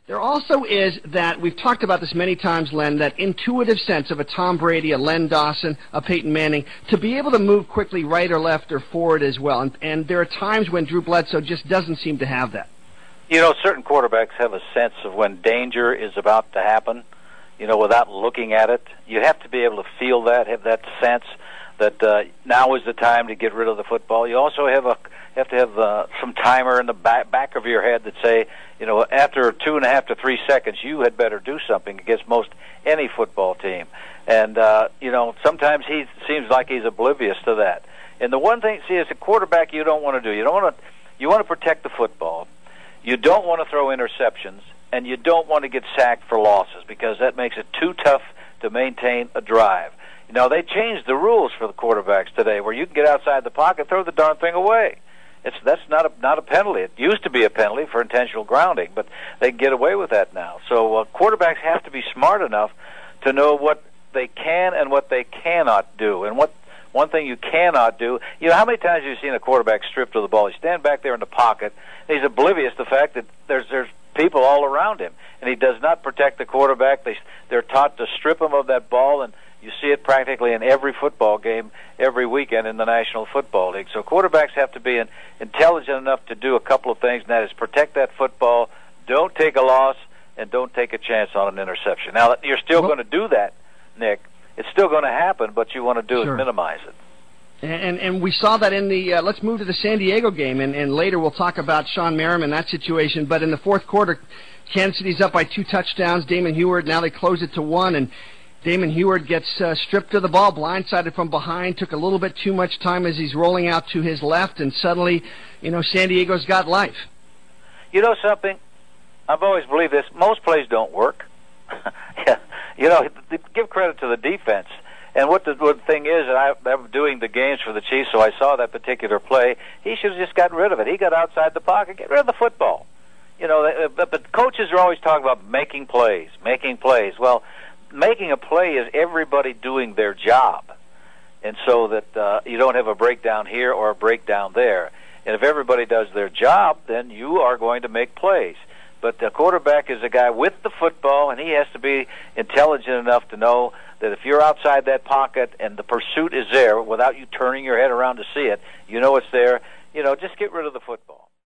There also is that, we've talked about this many times, Len, that intuitive sense of a Tom Brady, a Len Dawson, a Peyton Manning, to be able to move quickly right or left or forward as well. And there are times when Drew Bledsoe just doesn't seem to have that. You know, certain quarterbacks have a sense of when danger is about to happen, you know, without looking at it. You have to be able to feel that, have that sense that now is the time to get rid of the football. You also have to have some timer in the back of your head that say, you know, after 2.5 to 3 seconds, you had better do something against most any football team. And, you know, sometimes he seems like he's oblivious to that. And the one thing, see, as a quarterback, you don't want to do. You want to protect the football. You don't want to throw interceptions, and you don't want to get sacked for losses because that makes it too tough to maintain a drive. You know, they changed the rules for the quarterbacks today where you can get outside the pocket, throw the darn thing away. That's not a penalty. It used to be a penalty for intentional grounding, but they get away with that now. So quarterbacks have to be smart enough to know what they can and what they cannot do. And one thing you cannot do, you know, how many times have you seen a quarterback stripped of the ball? He stand back there in the pocket, and he's oblivious to the fact that there's people all around him, and he does not protect the quarterback. They're taught to strip him of that ball, and you see it practically in every football game every weekend in the National Football League. So quarterbacks have to be intelligent enough to do a couple of things, and that is protect that football, don't take a loss, and don't take a chance on an interception. Now, you're still going to do that, Nick. It's still going to happen, but you want to do is minimize it. And we saw that in the, let's move to the San Diego game, and later we'll talk about Sean Merriman, that situation. But in the fourth quarter, Kansas City's up by 2 touchdowns. Damon Huard, now they close it to 1, and Damon Huard gets stripped of the ball, blindsided from behind, took a little bit too much time as he's rolling out to his left, and suddenly, you know, San Diego's got life. You know something? I've always believed this. Most plays don't work. You know, give credit to the defense. And what the thing is, and I'm doing the games for the Chiefs, so I saw that particular play. He should have just gotten rid of it. He got outside the pocket. Get rid of the football. You know, but coaches are always talking about making plays, making plays. Well, making a play is everybody doing their job, and so that you don't have a breakdown here or a breakdown there. And if everybody does their job, then you are going to make plays. But the quarterback is a guy with the football, and he has to be intelligent enough to know that if you're outside that pocket and the pursuit is there, without you turning your head around to see it, you know it's there. You know, just get rid of the football.